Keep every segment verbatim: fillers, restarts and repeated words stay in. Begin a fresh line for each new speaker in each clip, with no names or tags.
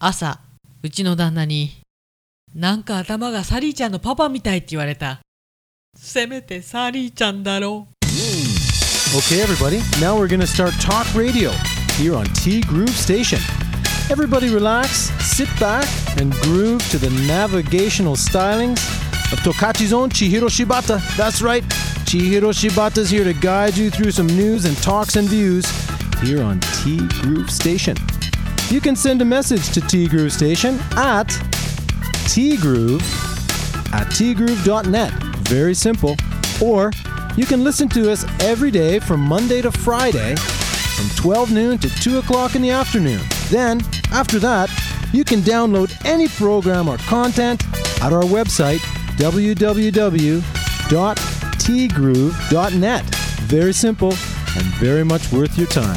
朝、うちの旦那に、なんか頭がサリーちゃんのパパみたいって言われた。せめてサリーちゃんだろう。
Okay, everybody, now we're gonna start Talk Radio here on T Groove Station. Everybody relax, sit back, and groove to the navigational stylings of Tokachi's own Chihiro Shibata. That's right, Chihiro Shibata's here to guide you through some news and talks and views here on T Groove Station. You can send a message to T Groove Station at tgroove at tgroove dot net. Very simple. Or you can listen to us every day from Monday to Friday from twelve noon to two o'clock in the afternoon. Then, after that, you can download any program or content at our website, w w w dot t groove dot net. Very simple and very much worth your time.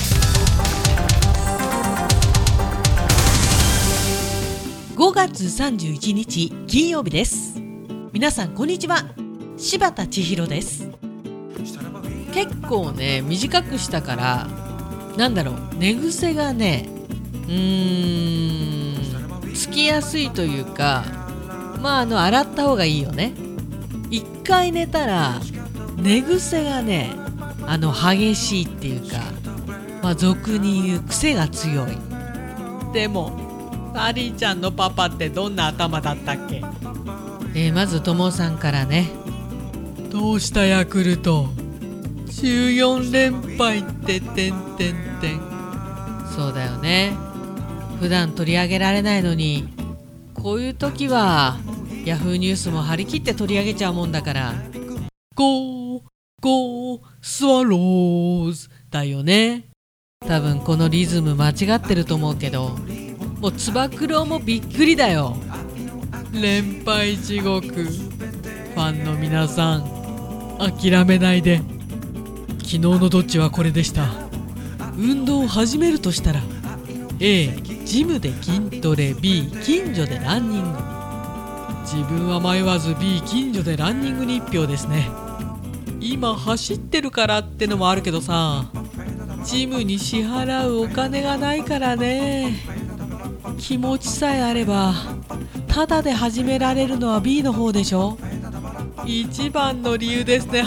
ごがつさんじゅういちにち金曜日です。皆さんこんにちは。柴田千尋です。結構ね短くしたからなんだろう寝癖がねうーんつきやすいというかまああの洗った方がいいよね。一回寝たら寝癖がねあの激しいっていうかまあ俗に言う癖が強い。でもサリーちゃんのパパってどんな頭だったっけ？えー、まずともさんからね。どうしたヤクルトじゅうよんれんぱいっててんてんてん。そうだよね。普段取り上げられないのにこういう時はヤフーニュースも張り切って取り上げちゃうもんだからゴーゴースワローズだよね。多分このリズム間違ってると思うけどもうつば九郎もびっくりだよ。連敗地獄。ファンの皆さん諦めないで。昨日のどっちはこれでした。運動を始めるとしたら A ジムで筋トレ B 近所でランニング。自分は迷わず B 近所でランニングに一票ですね。今走ってるからってのもあるけどさジムに支払うお金がないからね。気持ちさえあればタダで始められるのは B の方でしょ。一番の理由ですね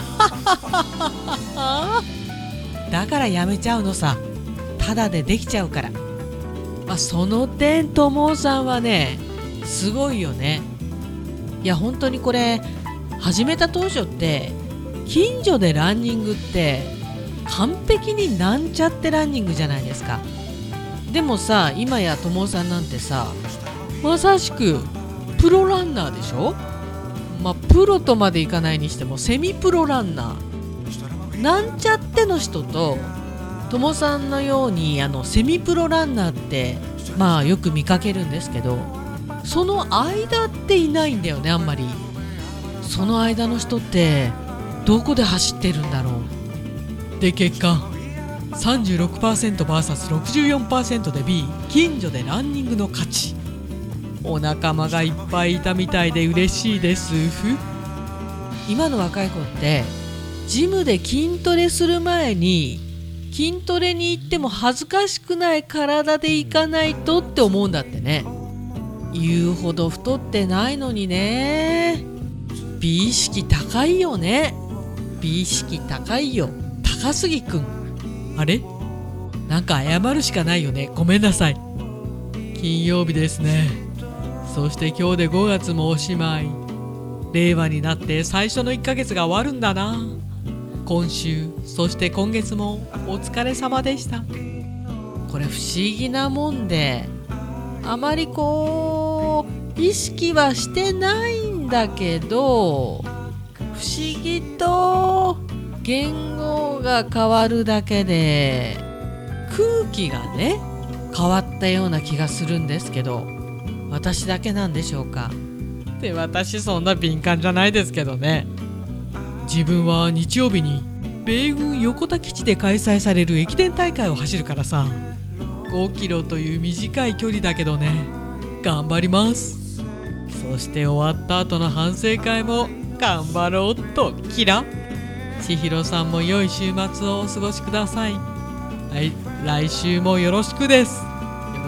だからやめちゃうのさ。タダでできちゃうから、まあ、その点ともさんはねすごいよね。いや本当にこれ始めた当初って近所でランニングって完璧になんちゃってランニングじゃないですか。でもさ今やともさんなんてさまさしくプロランナーでしょ。まあプロとまでいかないにしてもセミプロランナーなんちゃっての人とともさんのようにあのセミプロランナーってまあよく見かけるんですけどその間っていないんだよねあんまり。その間の人ってどこで走ってるんだろう。で結果 さんじゅうろくパーセントブイエスろくじゅうよんパーセント で B 近所でランニングの勝ち。お仲間がいっぱいいたみたいで嬉しいですふ。今の若い子ってジムで筋トレする前に筋トレに行っても恥ずかしくない体で行かないとって思うんだってね。言うほど太ってないのにね。美意識高いよね。美意識高いよ高杉くん。あれなんか謝るしかないよね。ごめんなさい。金曜日ですね。そして今日でごがつもおしまい。令和になって最初のいっかげつが終わるんだな。今週そして今月もお疲れ様でした。これ不思議なもんであまりこう意識はしてないんだけど不思議と言語が変わるだけで空気がね変わったような気がするんですけど私だけなんでしょうか。で私そんな敏感じゃないですけどね。自分は日曜日に米軍横田基地で開催される駅伝大会を走るからさごキロという短い距離だけどね頑張ります。そして終わった後の反省会も頑張ろうとキラ。千尋さんも良い週末をお過ごしください。はい、来週もよろしくです。よろ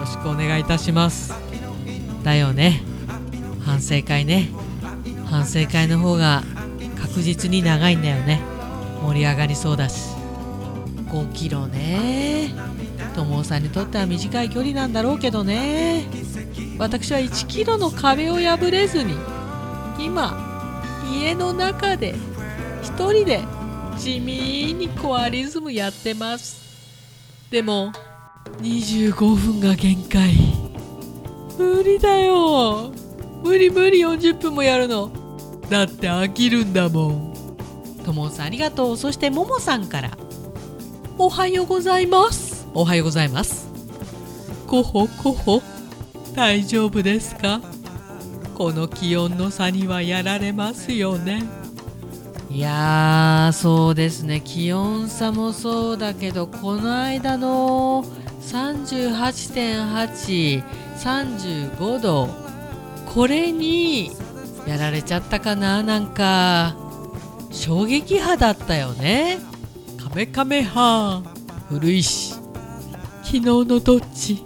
ろしくお願いいたします。だよね、反省会ね。反省会の方が確実に長いんだよね。盛り上がりそうだし。ごキロね、友さんにとっては短い距離なんだろうけどね。私はいちキロの壁を破れずに今家の中で一人で地味にコアリズムやってます。でもにじゅうごふんが限界。無理だよ、無理無理。よんじゅっぷんもやるのだって飽きるんだもん。ともさんありがとう。そしてももさんから、おはようございます。おはようございます。こほこほ、大丈夫ですか？この気温の差にはやられますよね。いやー、そうですね、気温差もそうだけど、この間の さんじゅうはちてんはち、さんじゅうごど、これにやられちゃったかな。なんか衝撃波だったよね。カメカメハ古いし。昨日のどっち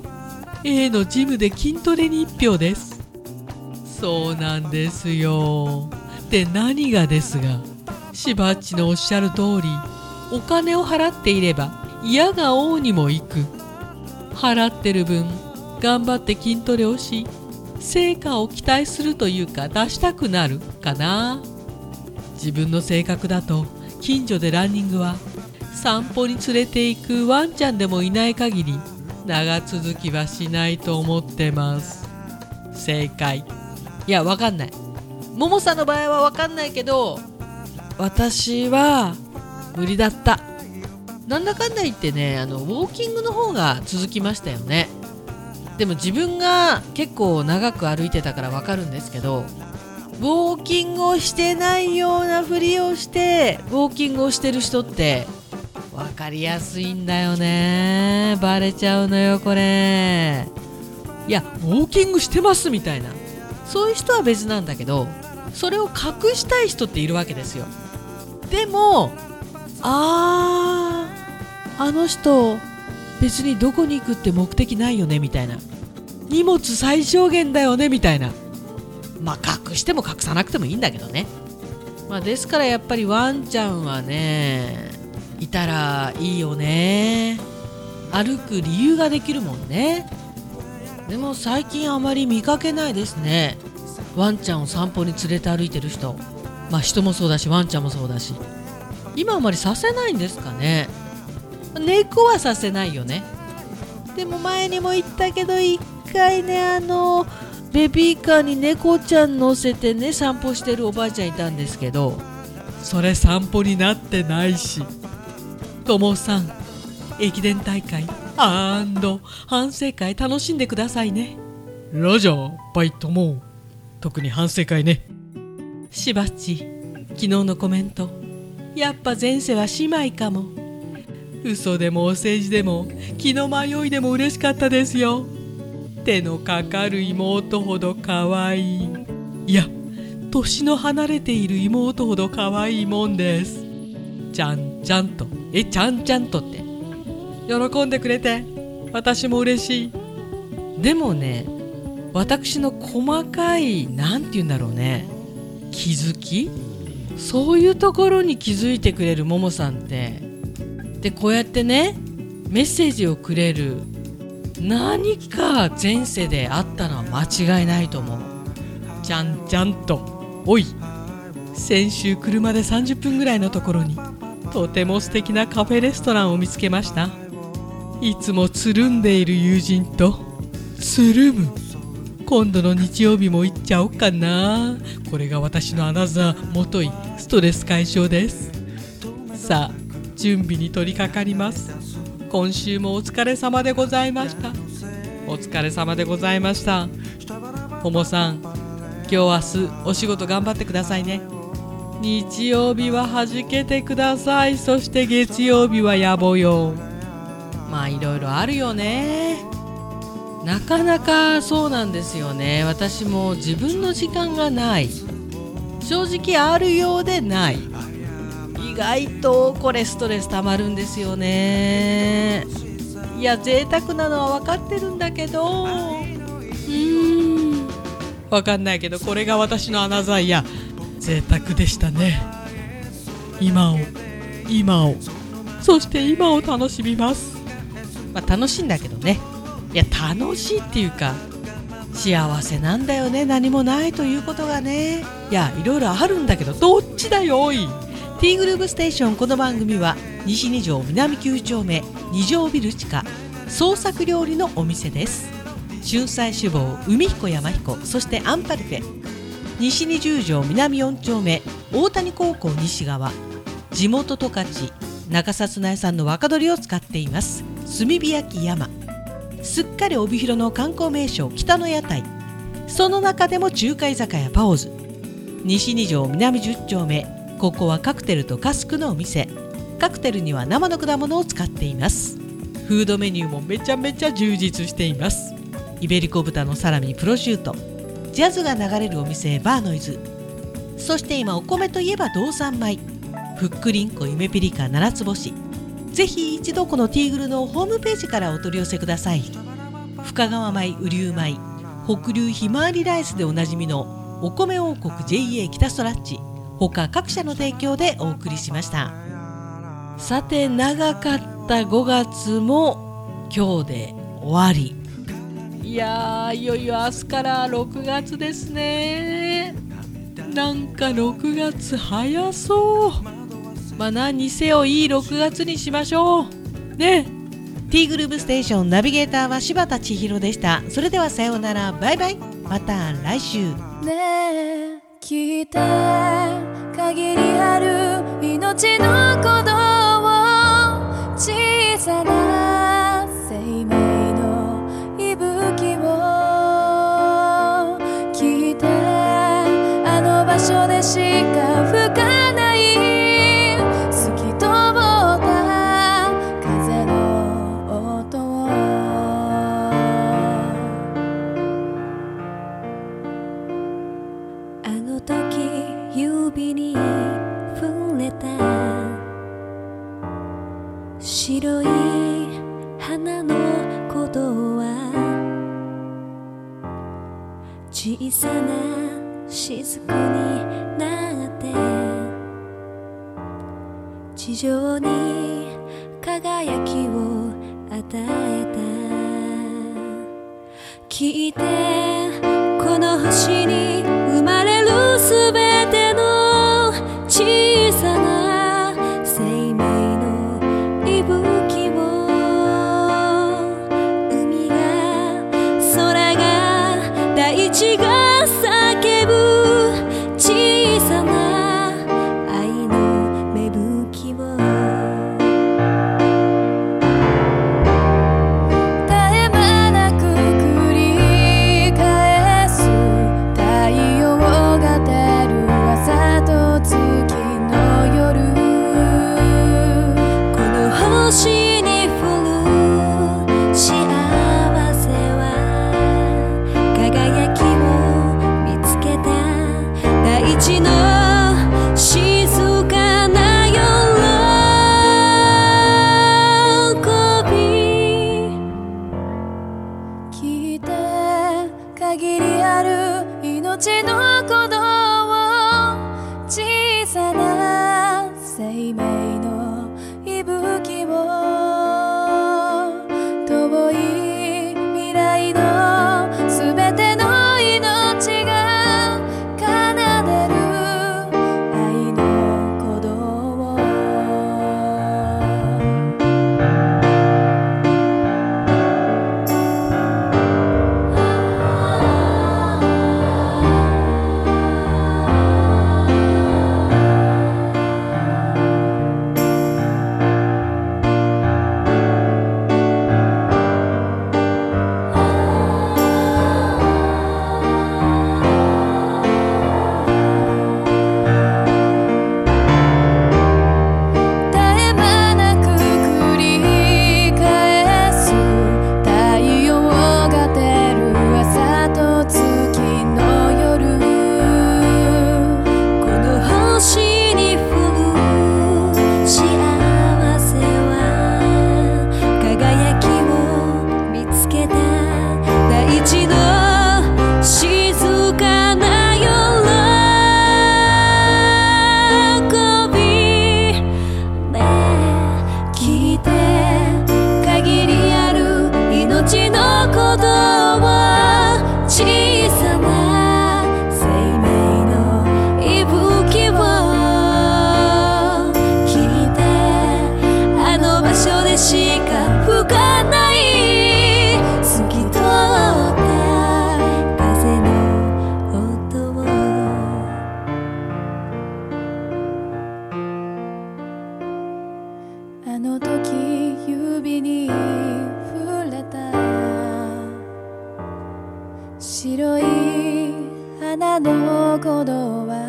A のジムで筋トレにいち票です。そうなんですよ。で何がですが、しばっちのおっしゃる通り、お金を払っていれば嫌が王にも行く。払ってる分頑張って筋トレをし、成果を期待するというか出したくなるかな。自分の性格だと近所でランニングは散歩に連れて行くワンちゃんでもいない限り長続きはしないと思ってます。正解。いやわかんない、ももさんの場合はわかんないけど、私は無理だった。なんだかんだ言ってね、あのウォーキングの方が続きましたよね。でも自分が結構長く歩いてたからわかるんですけど、ウォーキングをしてないようなふりをしてウォーキングをしてる人ってわかりやすいんだよね。バレちゃうのよこれ。いやウォーキングしてますみたいな、そういう人は別なんだけど、それを隠したい人っているわけですよ。でもあーあの人別にどこに行くって目的ないよねみたいな、荷物最小限だよねみたいな。まあ隠しても隠さなくてもいいんだけどね。まあですからやっぱりワンちゃんはね、いたらいいよね。歩く理由ができるもんね。でも最近あまり見かけないですね、ワンちゃんを散歩に連れて歩いてる人。まあ人もそうだしワンちゃんもそうだし、今あまりさせないんですかね。猫はさせないよね。でも前にも言ったけど、一回ね、あのベビーカーに猫ちゃん乗せてね散歩してるおばあちゃんいたんですけど、それ散歩になってないし。ともさん、駅伝大会反省会楽しんでくださいね。ラジャーバイトモ、特に反省会ね。しばっち、昨日のコメント、やっぱ前世は姉妹かも。嘘でもお世辞でも気の迷いでも嬉しかったですよ。手のかかる妹ほどかわいい。いや、年の離れている妹ほどかわいいもんです。ちゃんちゃんと、え、ちゃんちゃんとって喜んでくれて私も嬉しい。でもね、私の細かい、なんて言うんだろうね、気づき、そういうところに気づいてくれるももさんって、でこうやってねメッセージをくれる、何か前世であったのは間違いないと思う。ちゃんちゃんと、おい、先週車でさんじゅっぷんぐらいのところにとても素敵なカフェレストランを見つけました。いつもつるんでいる友人とつるむ。今度の日曜日も行っちゃおうかな。これが私のアナザーもといストレス解消です。さあ準備に取り掛かります。今週もお疲れ様でございました。お疲れ様でございました。ももさん、今日明日お仕事頑張ってくださいね。日曜日は弾けてください。そして月曜日は野暮よ。まあいろいろあるよね。なかなかそうなんですよね。私も自分の時間がない。正直あるようでない。意外とこれストレスたまるんですよね。 いや贅沢なのは分かってるんだけど、うーん分かんないけど、これが私のアナザーイヤー、贅沢でしたね。今を今をそして今を楽しみます。まあ楽しいんだけどね。いや楽しいっていうか幸せなんだよね、何もないということがね。いやいろいろあるんだけど、どっちだよおい。 T グループステーション、この番組は西に条南きゅう丁目に条ビル地下創作料理のお店です。春菜酒坊海彦山彦、そしてアンパルフェ、西にじゅう条南よん丁目大谷高校西側、地元十勝中札内産の若鶏を使っています炭火焼き山、すっかり帯広の観光名所北の屋台、その中でも中華居酒屋パオズ、西に条南じゅう丁目、ここはカクテルとカスクのお店。カクテルには生の果物を使っています。フードメニューもめちゃめちゃ充実しています。イベリコ豚のサラミ、プロシュート、ジャズが流れるお店バーノイズ、そして今お米といえば道産米、ふっくりんこ夢ピリカ七つ星。ぜひ一度このティーグルのホームページからお取り寄せください。深川米、雨竜米、北流ひまわりライスでおなじみのお米王国 ジェイエー 北ストラッチ、他各社の提供でお送りしました。さて長かったごがつも今日で終わり。いやーいよいよ明日からろくがつですね。なんかろくがつ早そう。まあ何にせよいいろくがつにしましょうね。 T グループステーションナビゲーターは柴田千尋でした。それではさようなら、バイバイ、また来週。
ねえ聞いて、限りある命の鼓動を、小さな生命の息吹を聞いて、あの場所でしか吹かない透き通った風の音を、あの時指に触れた白い花の鼓動は、小さな雫になって地上に輝きを与えた。聞いて、この星に生まれるすべての小さな生命の息吹を、海が空が大地が叫ぶ小さな愛の芽吹きを、絶え間なく繰り返す太陽が照る朝と月の夜、この星に降る幸せは、輝きを見つけた大地の静かな喜び。聞いて、限りある命の鼓動を、小さな生命の息吹を、遠い未来のすべての命が奏でる愛の鼓動を、 白い花の鼓動は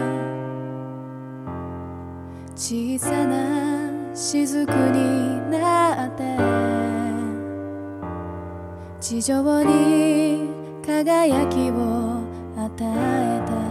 小さな雫になって地上に輝きを与えた